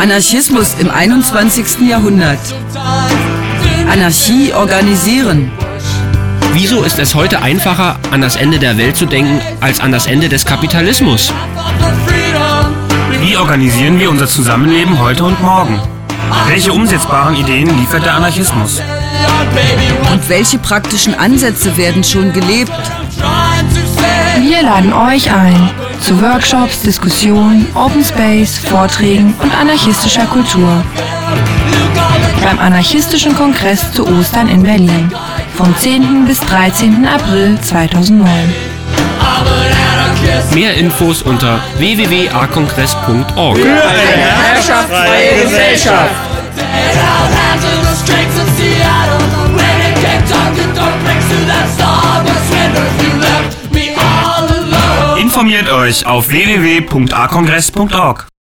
Anarchismus im 21. Jahrhundert. Anarchie organisieren. Wieso ist es heute einfacher, an das Ende der Welt zu denken, als an das Ende des Kapitalismus? Wie organisieren wir unser Zusammenleben heute und morgen? Welche umsetzbaren Ideen liefert der Anarchismus? Und welche praktischen Ansätze werden schon gelebt? Wir laden euch ein zu Workshops, Diskussionen, Open Space, Vorträgen und anarchistischer Kultur. Beim Anarchistischen Kongress zu Ostern in Berlin vom 10. bis 13. April 2009. Mehr Infos unter www.akongress.org. Für eine herrschaftsfreie Gesellschaft. Informiert euch auf www.akongress.org.